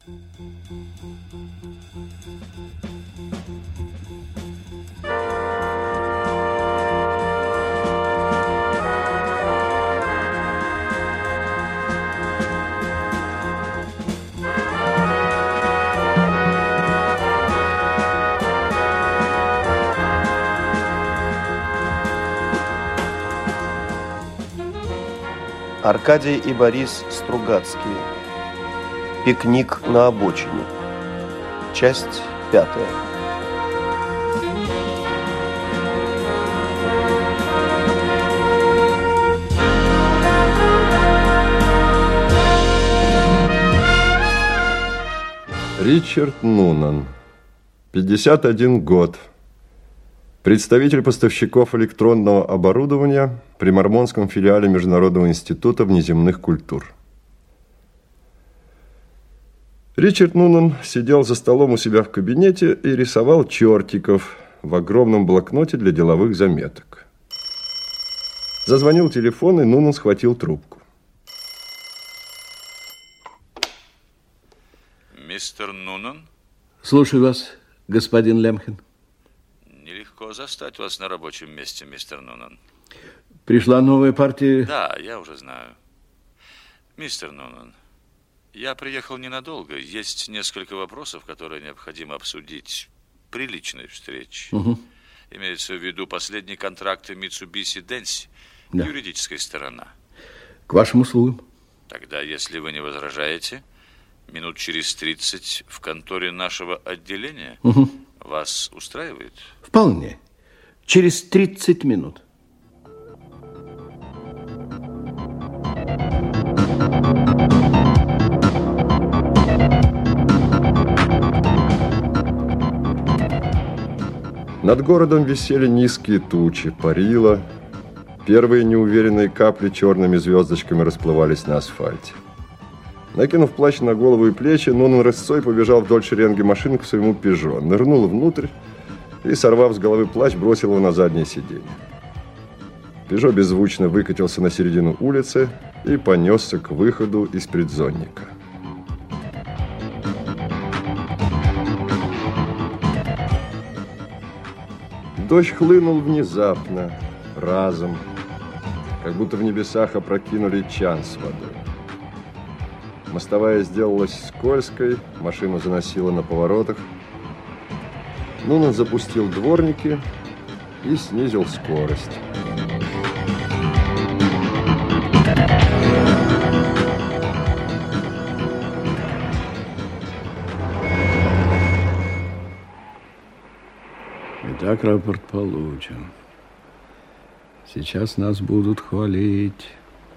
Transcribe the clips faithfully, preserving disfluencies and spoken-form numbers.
Аркадий и Борис Стругацкие. Пикник на обочине. Часть пятая. Ричард Нунан, пятьдесят один год. Представитель поставщиков электронного оборудования при Мормонском филиале Международного института внеземных культур. Ричард Нунан сидел за столом у себя в кабинете и рисовал чертиков в огромном блокноте для деловых заметок. Зазвонил телефон, и Нунан схватил трубку. Мистер Нунан? Слушаю вас, господин Лемхен. Нелегко застать вас на рабочем месте, мистер Нунан. Пришла новая партия? Да, я уже знаю. Мистер Нунан, я приехал ненадолго. Есть несколько вопросов, которые необходимо обсудить при личной встрече. Угу. Имеется в виду последние контракты Mitsubishi Densi, да. Юридическая сторона. К вашим услугам. Тогда, если вы не возражаете, минут через тридцать в конторе нашего отделения. Угу. Вас устраивает? Вполне. Через тридцать минут. Над городом висели низкие тучи, парило. Первые неуверенные капли черными звездочками расплывались на асфальте. Накинув плащ на голову и плечи, Нунан рысцой побежал вдоль шеренги машин к своему «Пежо», нырнул внутрь и, сорвав с головы плащ, бросил его на заднее сиденье. «Пежо» беззвучно выкатился на середину улицы и понесся к выходу из предзонника. Дождь хлынул внезапно, разом, как будто в небесах опрокинули чан с водой. Мостовая сделалась скользкой, машину заносило на поворотах. Нунан запустил дворники и снизил скорость. Итак, рапорт получен. Сейчас нас будут хвалить.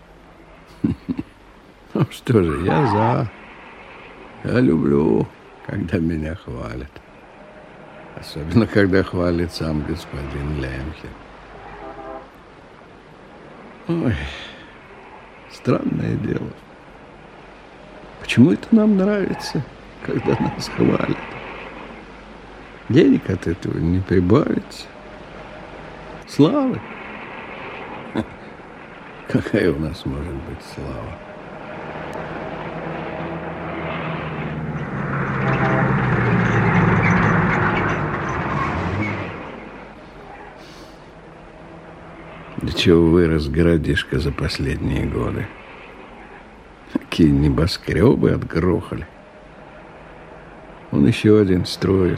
Ну что же, я за. Я люблю, когда меня хвалят. Особенно, когда хвалит сам господин Лемхен. Ой, странное дело. Почему это нам нравится, когда нас хвалят? Денег от этого не прибавится. Славы. Какая у нас может быть слава? До чего вырос городишко за последние годы? Какие небоскребы отгрохали. Он еще один строит.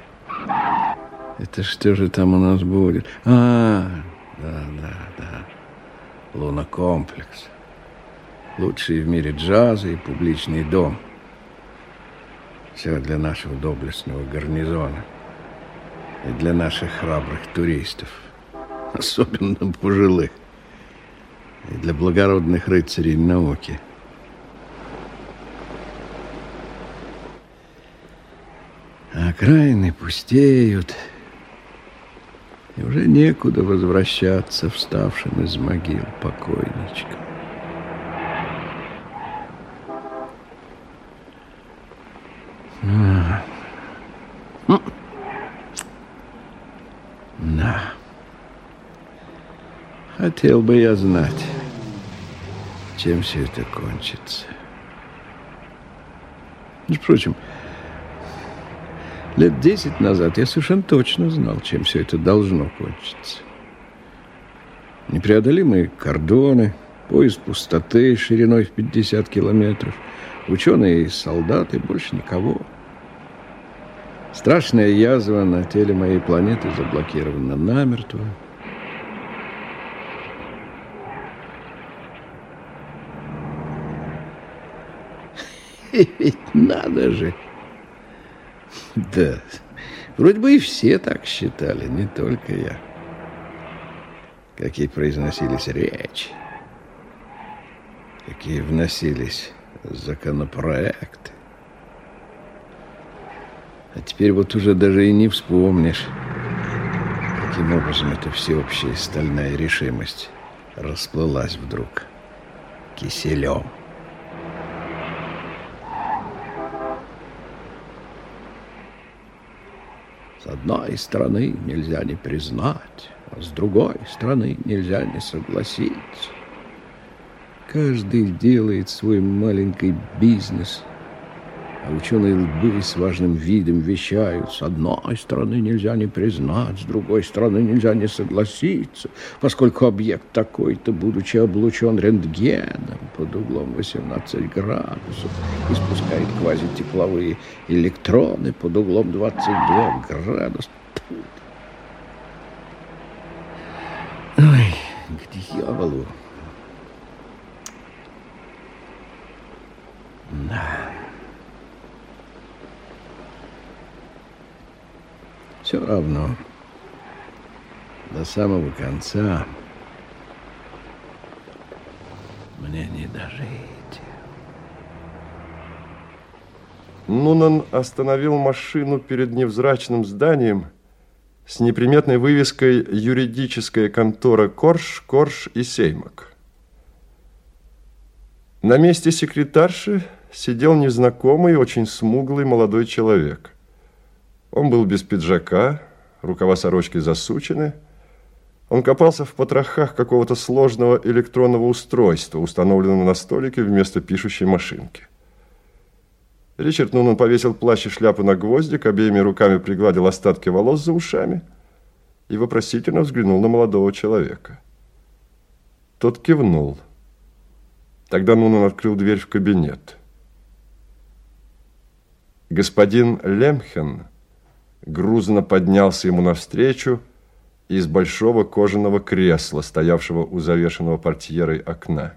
Это что же там у нас будет? А, да, да, да. Лунокомплекс. Лучший в мире джаза и публичный дом. Все для нашего доблестного гарнизона. И для наших храбрых туристов. Особенно пожилых. И для благородных рыцарей науки. А окраины пустеют. И уже некуда возвращаться вставшим из могил покойничкам. А. Да. Хотел бы я знать, чем все это кончится. Между прочим, лет десять назад я совершенно точно знал, чем все это должно кончиться. Непреодолимые кордоны, поезд пустоты шириной в пятьдесят километров, ученые и солдаты, больше никого. Страшная язва на теле моей планеты заблокирована намертво. И ведь надо же. Да, вроде бы и все так считали, не только я. Какие произносились речи, какие вносились законопроекты. А теперь вот уже даже и не вспомнишь, каким образом эта всеобщая стальная решимость расплылась вдруг киселем. С одной стороны нельзя не признать, а с другой стороны нельзя не согласиться. Каждый делает свой маленький бизнес, а ученые лбы с важным видом вещают: с одной стороны нельзя не признать, с другой стороны нельзя не согласиться, поскольку объект такой-то, будучи облучен рентгеном под углом восемнадцать градусов, испускает квазитепловые электроны под углом двадцать два градуса. Ой, к дьяволу. Да. Все равно, до самого конца мне не дожить. Нунан остановил машину перед невзрачным зданием с неприметной вывеской «Юридическая контора Корж, Корж и Сеймак». На месте секретарши сидел незнакомый, очень смуглый молодой человек. Он был без пиджака, рукава сорочки засучены. Он копался в потрохах какого-то сложного электронного устройства, установленного на столике вместо пишущей машинки. Ричард Нунан повесил плащ и шляпу на гвоздик, обеими руками пригладил остатки волос за ушами и вопросительно взглянул на молодого человека. Тот кивнул. Тогда Нунан открыл дверь в кабинет. Господин Лемхен грузно поднялся ему навстречу из большого кожаного кресла, стоявшего у завешенного портьерой окна.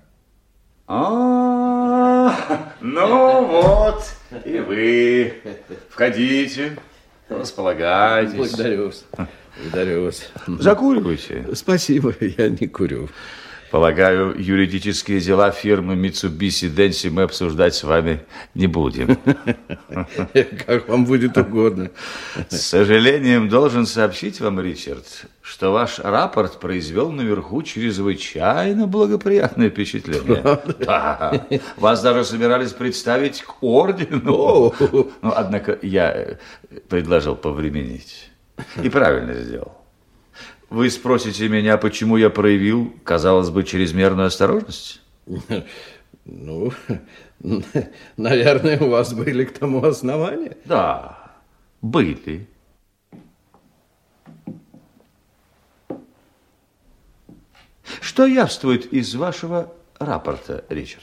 А, ну вот, и вы. Входите, располагайтесь. Благодарю вас. Благодарю вас. Закуривайте. Спасибо, я не курю. Полагаю, юридические дела фирмы Mitsubishi Densi мы обсуждать с вами не будем. Как вам будет угодно. С сожалением должен сообщить вам, Ричард, что ваш рапорт произвел наверху чрезвычайно благоприятное впечатление. Да. Вас даже собирались представить к ордену. Но, однако, я предложил повременить. И правильно сделал. Вы спросите меня, почему я проявил, казалось бы, чрезмерную осторожность? Ну, наверное, у вас были к тому основания? Да, были. Что явствует из вашего рапорта, Ричард?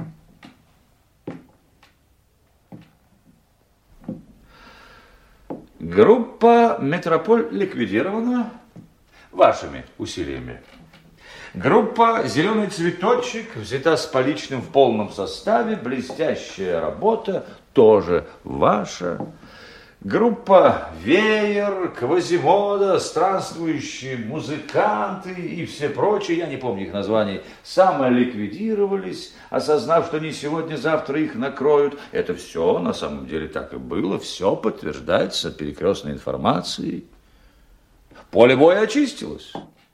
Группа «Метрополь» ликвидирована вашими усилиями. Группа «Зеленый цветочек» взята с поличным в полном составе. Блестящая работа тоже ваша. Группа «Веер», «Квазимода», «Странствующие музыканты» и все прочие, я не помню их названий, самоликвидировались, осознав, что не сегодня-завтра их накроют. Это все на самом деле так и было, все подтверждается перекрестной информацией. Поле боя очистилось.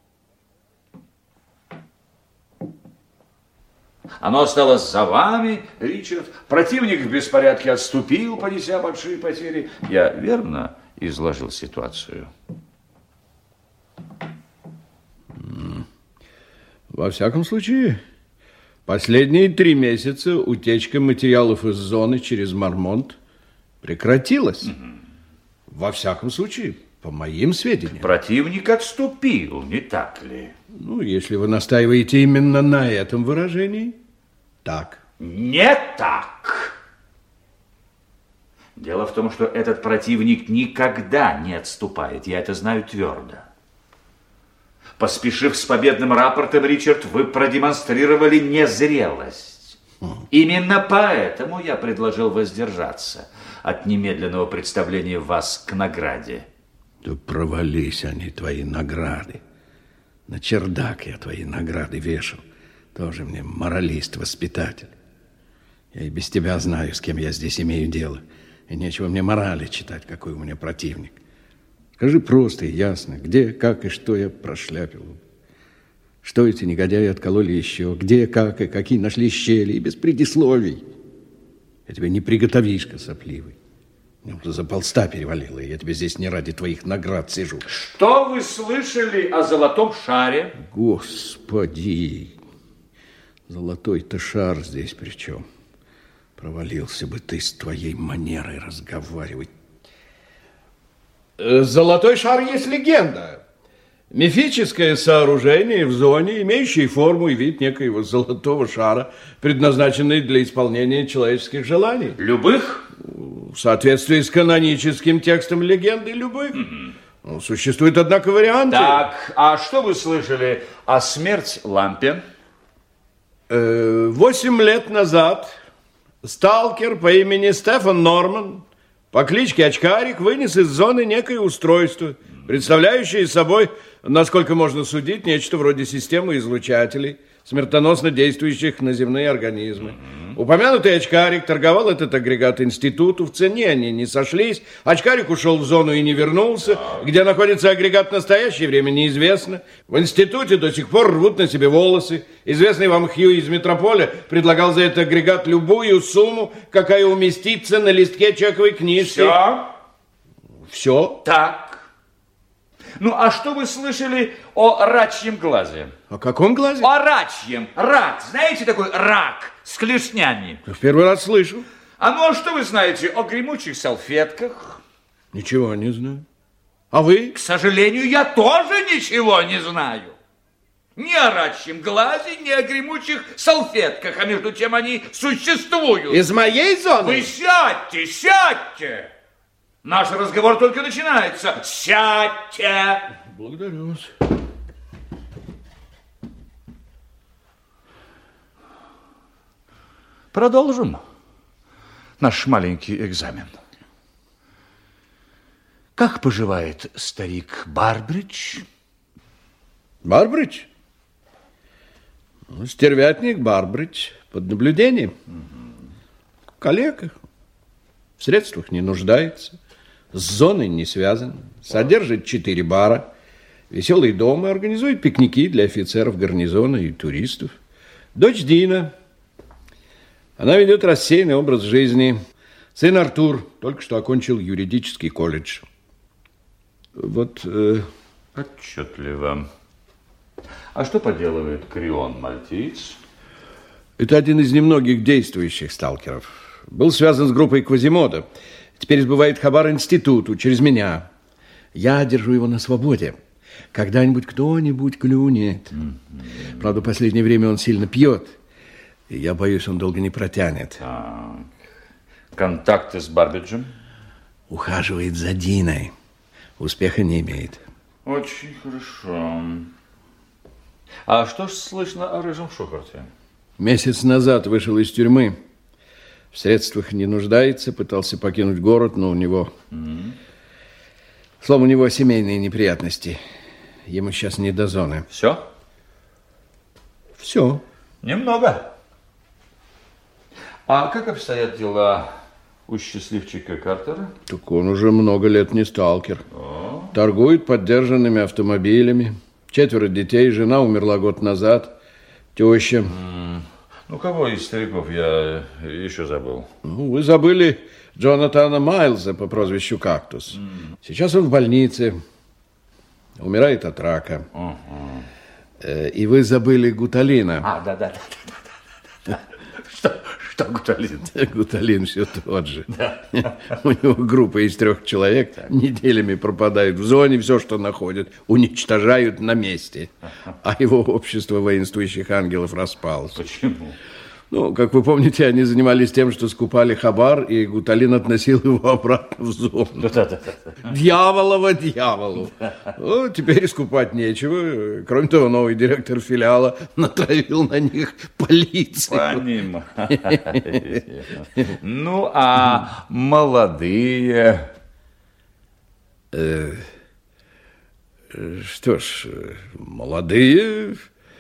Оно осталось за вами, Ричард. Противник в беспорядке отступил, понеся большие потери. Я верно изложил ситуацию? Во всяком случае, последние три месяца утечка материалов из зоны через Мармонт прекратилось. Угу. Во всяком случае, по моим сведениям. Противник отступил, не так ли? Ну, если вы настаиваете именно на этом выражении, так. Не так. Дело в том, что этот противник никогда не отступает. Я это знаю твердо. Поспешив с победным рапортом, Ричард, вы продемонстрировали незрелость. Хм. Именно поэтому я предложил воздержаться от немедленного представления вас к награде. Да провались они, твои награды. На чердак я твои награды вешал. Тоже мне моралист-воспитатель. Я и без тебя знаю, с кем я здесь имею дело. И нечего мне морали читать, какой у меня противник. Скажи просто и ясно, где, как и что я прошляпил. Что эти негодяи откололи еще, где, как и какие нашли щели, и без предисловий. Я тебе не приготовишка сопливый. Мне уже за полста перевалило, и я тебе здесь не ради твоих наград сижу. Что вы слышали о золотом шаре? Господи, золотой-то шар здесь при чем? Провалился бы ты с твоей манерой разговаривать. Золотой шар есть легенда. Мифическое сооружение в зоне, имеющее форму и вид некоего золотого шара, предназначенный для исполнения человеческих желаний. Любых? В соответствии с каноническим текстом легенды, любых. Mm-hmm. Ну, существуют, однако, варианты. Так, а что вы слышали о смерть лампе? Э, восемь лет назад сталкер по имени Стефан Норман по кличке Очкарик вынес из зоны некое устройство, представляющее собой, насколько можно судить, нечто вроде системы излучателей, смертоносно действующих на земные организмы. Mm-hmm. Упомянутый Очкарик торговал этот агрегат институту, в цене они не сошлись. Очкарик ушел в зону и не вернулся. Mm-hmm. Где находится агрегат в настоящее время, неизвестно. В институте до сих пор рвут на себе волосы. Известный вам Хью из Метрополя предлагал за этот агрегат любую сумму, какая уместится на листке чековой книжки. Все? Все? Так. Ну, а что вы слышали о рачьем глазе? О каком глазе? О рачьем. Рак. Знаете такой рак с клешнями? В первый раз слышу. А ну, а что вы знаете о гремучих салфетках? Ничего не знаю. А вы? К сожалению, я тоже ничего не знаю. Ни о рачьем глазе, ни о гремучих салфетках. А между тем они существуют. Из моей зоны? Вы сядьте, сядьте. Наш разговор только начинается. Сядьте. Благодарю вас. Продолжим наш маленький экзамен. Как поживает старик Барбридж? Барбридж? Ну, стервятник Барбридж под наблюдением. Угу. В коллегах. В средствах не нуждается. С зоной не связан. Содержит четыре бара. Веселый дом и организует пикники для офицеров гарнизона и туристов. Дочь Дина. Она ведет рассеянный образ жизни. Сын Артур только что окончил юридический колледж. Вот... Э... Отчетливо. А что поделывает Крион Мальтиец? Это один из немногих действующих сталкеров. Был связан с группой Квазимода. Теперь сбывает хабар институту через меня. Я держу его на свободе. Когда-нибудь кто-нибудь клюнет. Mm-hmm. Правда, в последнее время он сильно пьет. И я боюсь, он долго не протянет. Так. Контакты с Барбриджем? Ухаживает за Диной. Успеха не имеет. Очень хорошо. А что ж слышно о рыжем Шухарте? Месяц назад вышел из тюрьмы. В средствах не нуждается, пытался покинуть город, но у него... Mm-hmm. Словом, у него семейные неприятности. Ему сейчас не до зоны. Все? Все. Немного. А как обстоят дела у счастливчика Картера? Так он уже много лет не сталкер. О. Торгует подержанными автомобилями. Четверо детей, жена умерла год назад. Теща. Mm. Ну, кого из стариков я еще забыл? Ну, вы забыли Джонатана Майлза по прозвищу Кактус. Mm. Сейчас он в больнице. Умирает от рака. Uh-huh. И вы забыли Гуталина. А, да-да. Что, Что Гуталин? Гуталин все тот же. Да. У него группа из трех человек так. неделями пропадают в зоне, все, что находят, уничтожают на месте. А его общество воинствующих ангелов распалось. Почему? Ну, как вы помните, они занимались тем, что скупали хабар, и Гуталин относил его обратно в зону. Да-да-да. Дьяволово дьяволу. Ну, теперь скупать нечего. Кроме того, новый директор филиала натравил на них полицию. Понимаю. Ну, а молодые... Что ж, молодые...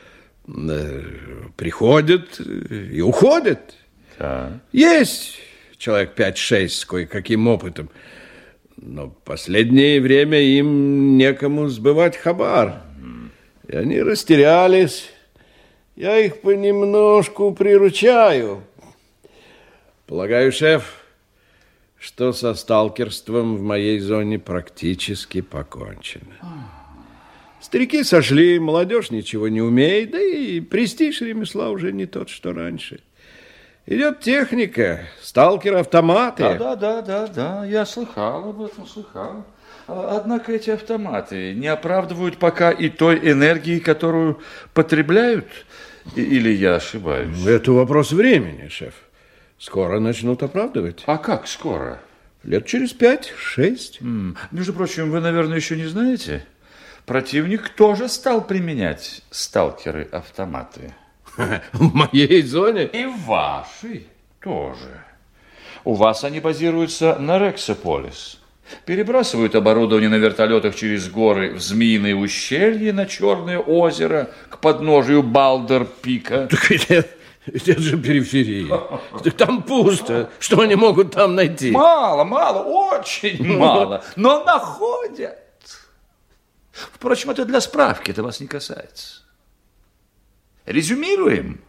приходят и уходят. Да. Есть человек пять-шесть с кое-каким опытом, но в последнее время им некому сбывать хабар. И они растерялись. Я их понемножку приручаю. Полагаю, шеф, что со сталкерством в моей зоне практически покончено. Старики сошли, молодежь ничего не умеет, да и престиж ремесла уже не тот, что раньше. Идет техника, сталкеры-автоматы. Да, да, да, да, да, я слыхал об этом, слыхал. Однако эти автоматы не оправдывают пока и той энергии, которую потребляют, или я ошибаюсь? Это вопрос времени, шеф. Скоро начнут оправдывать. А как скоро? Лет через пять-шесть. М-м. Между прочим, вы, наверное, еще не знаете... Противник тоже стал применять сталкеры-автоматы. В моей зоне? И в вашей тоже. У вас они базируются на Рексополис. Перебрасывают оборудование на вертолетах через горы в Змеиное ущелье, на Черное озеро, к подножию Балдер-Пика. Так это, это же периферия. Там пусто. Что они могут там найти? Мало, мало, очень мало. Но находят. Впрочем, это для справки, это вас не касается. Резюмируем.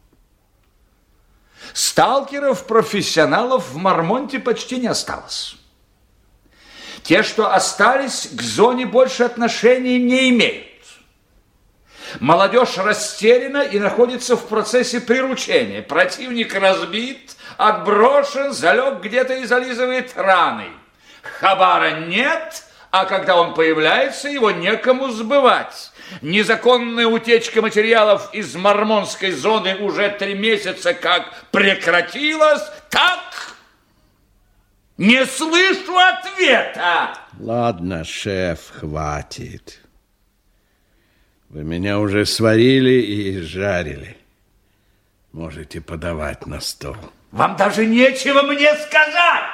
Сталкеров-профессионалов в Мармонте почти не осталось. Те, что остались, к зоне больше отношения не имеют. Молодежь растеряна и находится в процессе приручения. Противник разбит, отброшен, залег где-то и зализывает раны. Хабара нет, а когда он появляется, его некому сбывать. Незаконная утечка материалов из Мормонской зоны уже три месяца как прекратилась. Так? Не слышу ответа. Ладно, шеф, хватит. Вы меня уже сварили и жарили. Можете подавать на стол. Вам даже нечего мне сказать.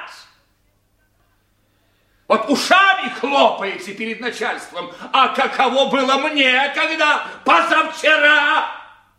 Вот ушами хлопаете перед начальством. А каково было мне, когда позавчера...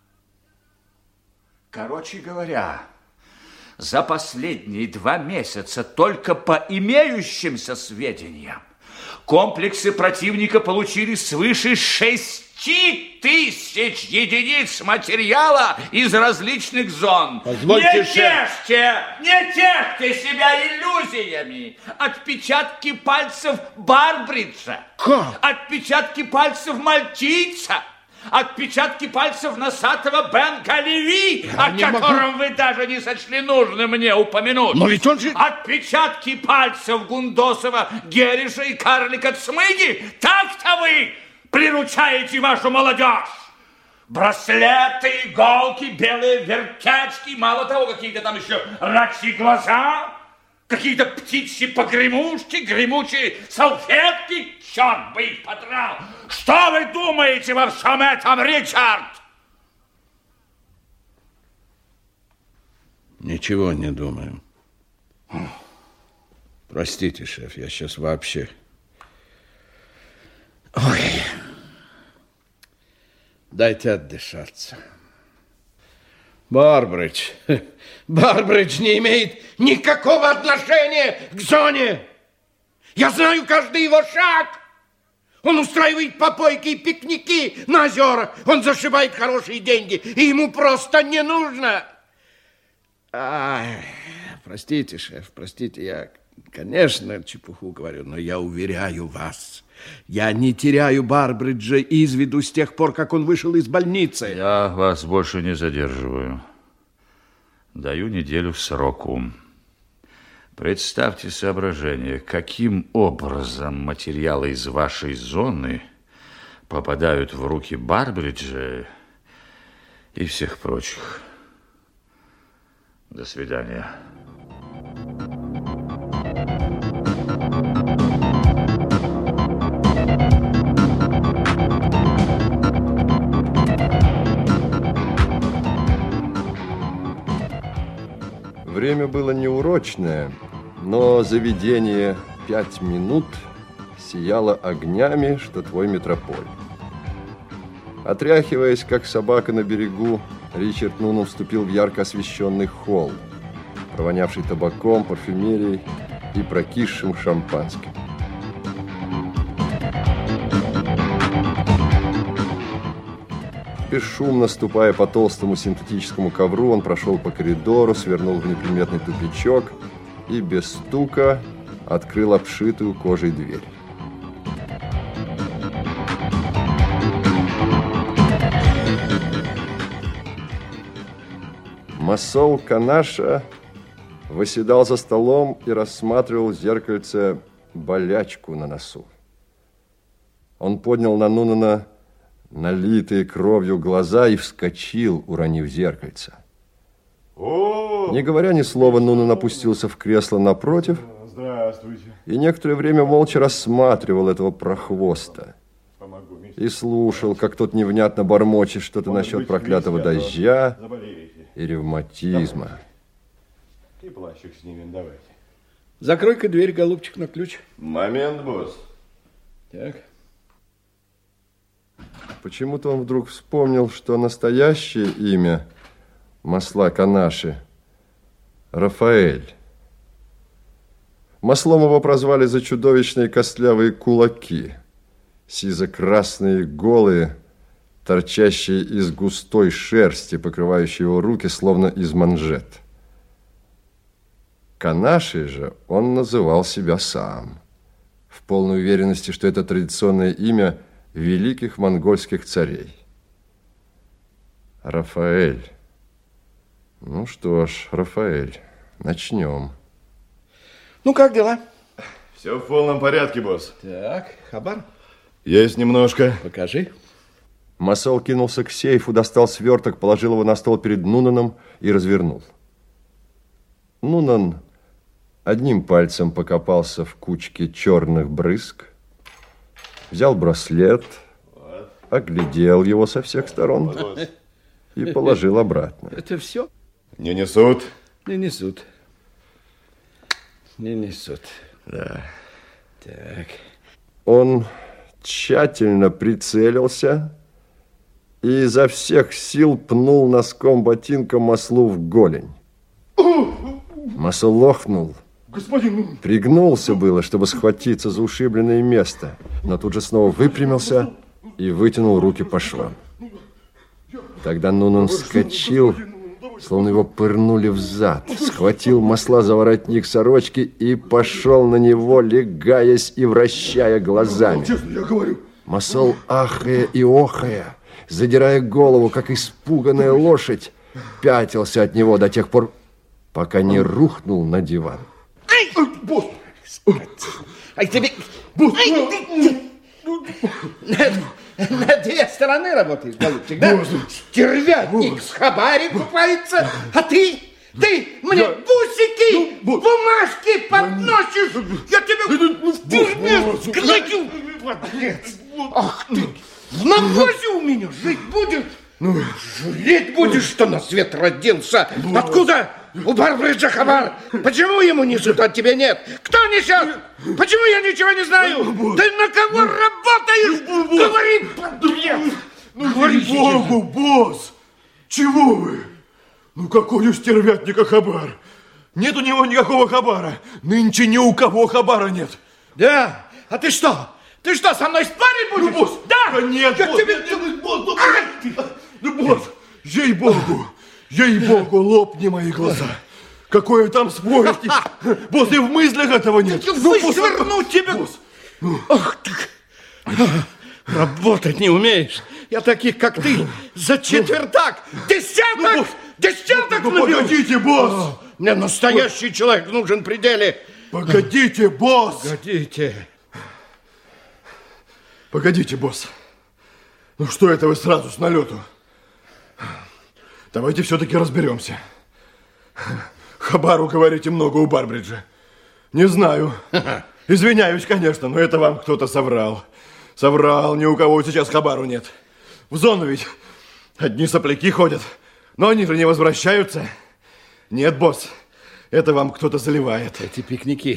Короче говоря, за последние два месяца только по имеющимся сведениям комплексы противника получили свыше шести тысяч единиц материала из различных зон. Позвольте, не тешьте, не тешьте себя иллюзиями. Отпечатки пальцев Барбриджа. Как? Отпечатки пальцев мальтийца. Отпечатки пальцев носатого Бен Галеви, о котором могу... вы даже не сочли нужно мне упомянуть. Но ведь он же... Отпечатки пальцев Гундосова, Гериша и карлика Цмыги. Так-то вы приручаете вашу молодежь. Браслеты, иголки, белые вертячки, мало того, какие-то там еще рачьи глаза, какие-то птичьи погремушки, гремучие салфетки. Черт бы их подрал! Что вы думаете во всем этом, Ричард? Ничего не думаю. Простите, шеф, я сейчас вообще... Ой, дайте отдышаться. Барбридж. Барбридж не имеет никакого отношения к зоне. Я знаю каждый его шаг. Он устраивает попойки и пикники на озерах. Он зашибает хорошие деньги. И ему просто не нужно. Ай, простите, шеф, простите, я, конечно, чепуху говорю, но я уверяю вас, я не теряю Барбриджа из виду с тех пор, как он вышел из больницы. Я вас больше не задерживаю. Даю неделю сроку. Представьте соображение, каким образом материалы из вашей зоны попадают в руки Барбриджа и всех прочих. До свидания. Время было неурочное, но заведение «Пять минут» сияло огнями, что твой метрополь. Отряхиваясь, как собака на берегу, Ричард Нунан вступил в ярко освещенный холл, провонявший табаком, парфюмерией и прокисшим шампанским. Бесшумно ступая по толстому синтетическому ковру, он прошел по коридору, свернул в неприметный тупичок и без стука открыл обшитую кожей дверь. Масол Канаша восседал за столом и рассматривал в зеркальце болячку на носу. Он поднял на Нунана налитые кровью глаза и вскочил, уронив зеркальце. О! Не говоря ни слова, Нунан опустился в кресло напротив. Здравствуйте. И некоторое время молча рассматривал этого прохвоста. Помогу, И слушал, как тот невнятно бормочет что-то Может насчет быть, проклятого вместе, а то дождя заболеете. и ревматизма. И плащик снимем, давайте. Закрой-ка дверь, голубчик, на ключ. Момент, босс. Так. Почему-то он вдруг вспомнил, что настоящее имя масла Канаши – Рафаэль. Маслом его прозвали за чудовищные костлявые кулаки, сизо-красные, голые, торчащие из густой шерсти, покрывающие его руки, словно из манжет. Канашей же он называл себя сам, в полной уверенности, что это традиционное имя великих монгольских царей. Рафаэль. Ну что ж, Рафаэль, начнем. Ну, как дела? Все в полном порядке, босс. Так, хабар? Есть немножко. Покажи. Масол кинулся к сейфу, достал сверток, положил его на стол перед Нунаном и развернул. Нунан одним пальцем покопался в кучке черных брызг, взял браслет, вот, оглядел его со всех сторон вот, и положил обратно. Это все? Не несут? Не несут. Не несут. Да. Так. Он тщательно прицелился и изо всех сил пнул носком ботинка маслу в голень. Масол лохнул. Господин! Пригнулся было, чтобы схватиться за ушибленное место, но тут же снова выпрямился и вытянул руки по швам. Тогда Нунан вскочил, словно его пырнули в зад, схватил масла за воротник сорочки и пошел на него, легаясь и вращая глазами. Я говорю. Масол, ахая и охая, задирая голову, как испуганная лошадь, пятился от него до тех пор, пока не рухнул на диван. Ай, босс! Ай, тебе... Босс! На две стороны работаешь, голубчик, да? Босс. Стервятник с хабари купается, а ты... Ты мне Я... бусики, ну, бумажки подносишь, я тебя в тюрьме сгладю, подлец. Ах ты, в навозе у меня жить будешь, ну, жалеть будешь, что на свет родился. Ну, откуда у Барбриджа хабар? Почему ему несут, а тебе нет? Кто несет? Почему я ничего не знаю? Ну, ты на кого работаешь? Ну, говори, подлец. Ну, говори, Богу, босс, чего вы? Ну, какой у стервятника хабар? Нет у него никакого хабара. Нынче ни у кого хабара нет. Да? А ты что? Ты что, со мной спорить будешь? Ну, босс, да? да нет, я босс, тебе... нет, нет, босс, ну, а! ну, босс, ей-богу, ей-богу, лопни мои глаза. Какое там спорить? Босс, и в мыслях этого нет. Я вышвырну тебя. Босс. Ах ты. Работать не умеешь. Я таких, как ты, за четвертак, десяток Десяток Ну, наберу. погодите, босс! Мне настоящий человек нужен в пределе. Погодите, босс! Погодите. Погодите, босс. Ну что это вы сразу с налету? Давайте все-таки разберемся. Хабару, говорите, много у Барбриджа. Не знаю. Извиняюсь, конечно, но это вам кто-то соврал. Соврал, ни у кого сейчас хабару нет. В зону ведь одни сопляки ходят, но они же не возвращаются. Нет, босс, это вам кто-то заливает. Эти пикники.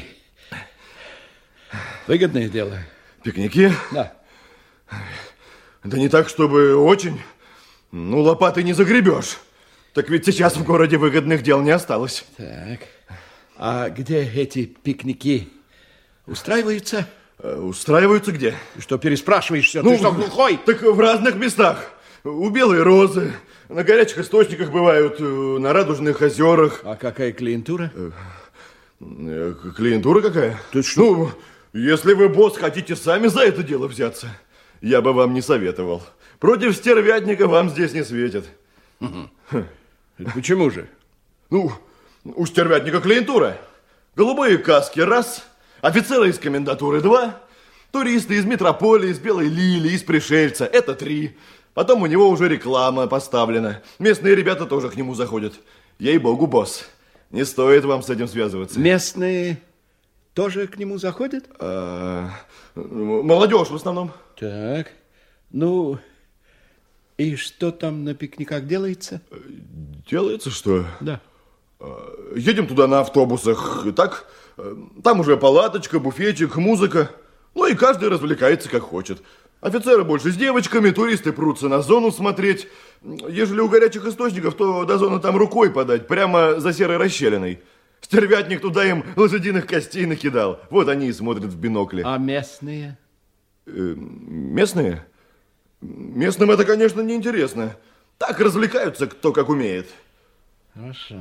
Выгодное дело. Пикники? Да. Да не так, чтобы очень. Ну, лопатой не загребешь. Так ведь сейчас в городе выгодных дел не осталось. Так. А где эти пикники устраиваются? Э, устраиваются где? Ты что, переспрашиваешь все? Ну, Ты что, глухой? Так в разных местах. У Белой Розы, на горячих источниках бывают, на Радужных озерах. А какая клиентура? Э, Клиентура какая? Ты что? Ну, если вы, босс, хотите сами за это дело взяться, я бы вам не советовал. Против стервятника вам здесь не светит. Почему же? Ну, у стервятника клиентура. Голубые каски – раз, офицеры из комендатуры – два, туристы из метрополии, из Белой Лилии, из Пришельца – это три. Потом у него уже реклама поставлена. Местные ребята тоже к нему заходят. Ей-богу, босс, не стоит вам с этим связываться. Местные тоже к нему заходят? А, молодежь в основном. Так, ну, и что там на пикниках делается? Делается что? Да. Едем туда на автобусах, так, там уже палаточка, буфетчик, музыка. Ну и каждый развлекается как хочет. Офицеры больше с девочками, туристы прутся на зону смотреть. Ежели у горячих источников, то до зоны там рукой подать, прямо за серой расщелиной. Стервятник туда им лошадиных костей накидал. Вот они и смотрят в бинокли. А местные? Э, местные? Местным это, конечно, неинтересно. Так развлекаются, кто как умеет. Хорошо.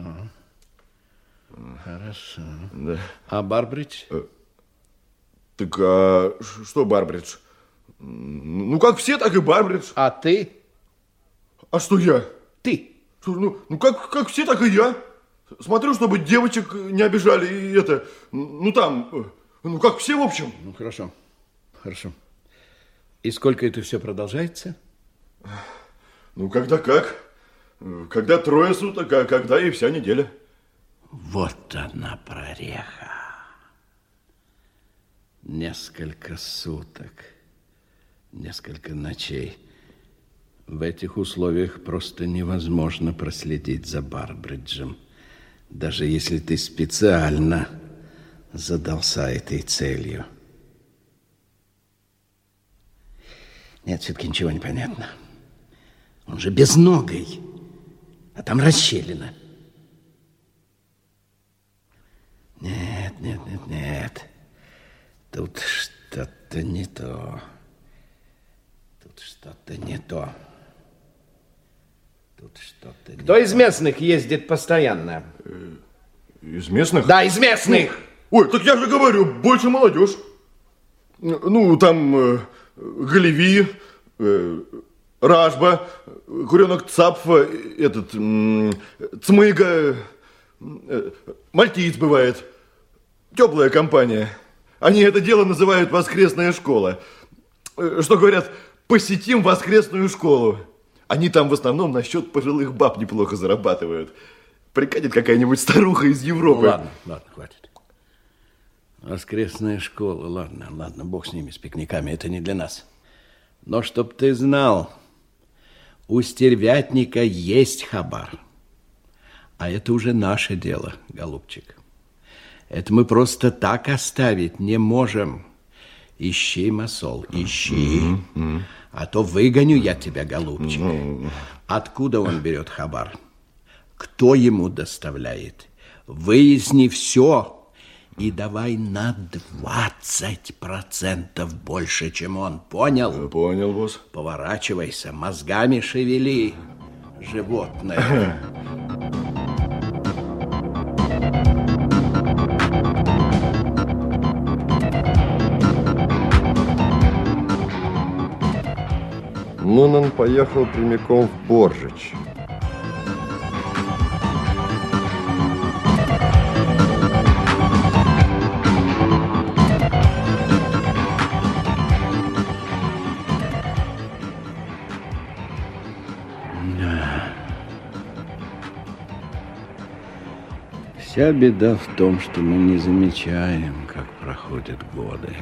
Хорошо. Да. А Барбридж? Так, а что Барбридж? Ну, как все, так и Барбридж. А ты? А что я? Ты. Ну, ну как, как все, так и я. Смотрю, чтобы девочек не обижали. И это, ну там, ну как все, в общем. Ну, хорошо. Хорошо. И сколько это все продолжается? Ну, когда как. Когда трое суток, а когда и вся неделя. Вот она прореха. Несколько суток. Несколько ночей. В этих условиях просто невозможно проследить за Барбриджем, даже если ты специально задался этой целью. Нет, все-таки ничего не понятно. Он же безногий, а там расщелина. Нет, нет, нет, нет. Тут что-то не то. Тут что-то не то. Тут что-то не Кто из местных ездит постоянно? Из местных? Да, из местных. Ой, так я же говорю, больше молодежь. Ну, там э, Галеви, э, Ражба, Куренок Цапфа, этот, э, Цмыга, э, Мальтиец бывает. Теплая компания. Они это дело называют воскресная школа. Что говорят, посетим воскресную школу. Они там в основном насчет пожилых баб неплохо зарабатывают. Прикатит какая-нибудь старуха из Европы. Ну, ладно, ладно, хватит. Воскресная школа, ладно, ладно, бог с ними, с пикниками, это не для нас. Но чтоб ты знал, у стервятника есть хабар. А это уже наше дело, голубчик. Это мы просто так оставить не можем. Ищи, масол, ищи. Mm-hmm. А то выгоню я тебя, голубчик. Mm-hmm. Откуда он берет хабар? Кто ему доставляет? Выясни все. И давай на двадцать процентов больше, чем он. Понял? Понял, босс. Поворачивайся, мозгами шевели, животное. Нунан поехал прямиком в Боржич. Вся беда в том, что мы не замечаем, как проходят годы.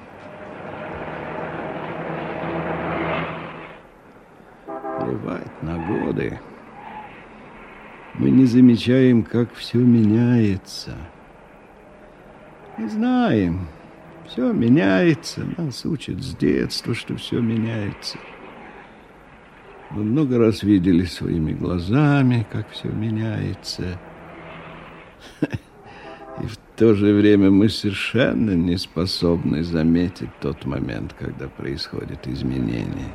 Плевать на годы. Мы не замечаем, как все меняется. Мы знаем, все меняется. Нас учат с детства, что все меняется. Мы много раз видели своими глазами, как все меняется. И в то же время мы совершенно не способны заметить тот момент, когда происходит изменение.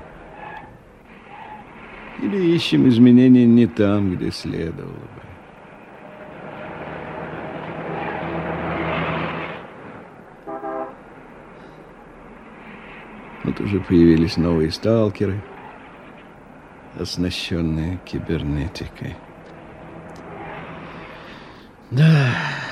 Или ищем изменения не там, где следовало бы. Вот уже появились новые сталкеры, оснащенные кибернетикой. Да.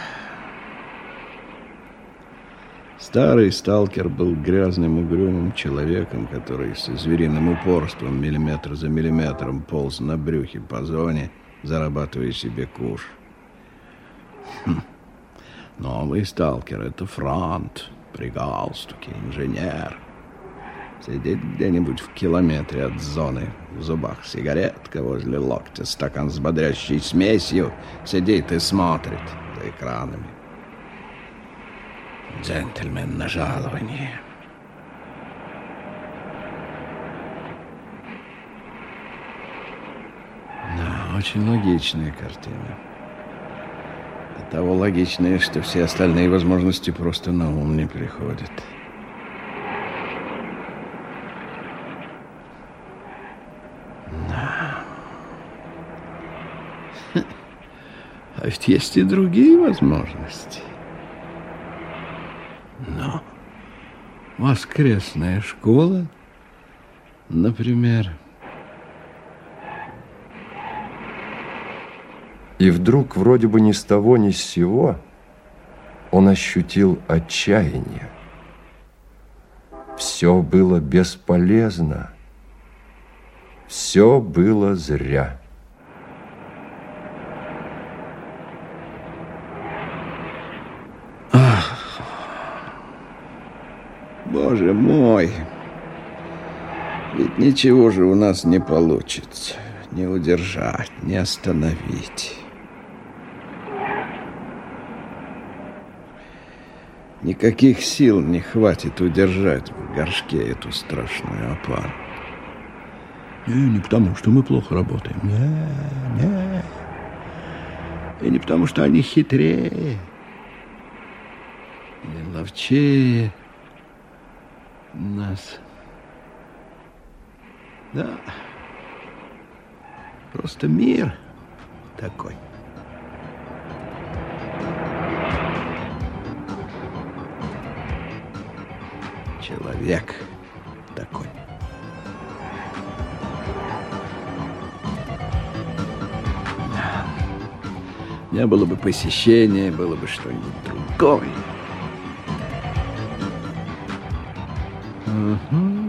Старый сталкер был грязным, угрюмым человеком, который со звериным упорством миллиметр за миллиметром полз на брюхе по зоне, зарабатывая себе куш. Хм. Новый сталкер — это франт, при галстуке, инженер. Сидит где-нибудь в километре от зоны, в зубах сигаретка, возле локтя стакан с бодрящей смесью, сидит и смотрит за экранами. Джентльмен на жалование. Да, очень логичная картина. До того логичная, что все остальные возможности просто на ум не приходят. Да. А ведь есть и другие возможности. Но воскресная школа, например. И вдруг, вроде бы ни с того, ни с сего, он ощутил отчаяние. Все было бесполезно. Все было зря. Боже мой, ведь ничего же у нас не получится. Не удержать, не остановить. Никаких сил не хватит удержать в горшке эту страшную опару. И не потому, что мы плохо работаем. Не, не. И не потому, что они хитрее, или ловчее нас. Да. Просто мир такой. Человек такой. Не было бы посещения, было бы что-нибудь другое. Uh-huh.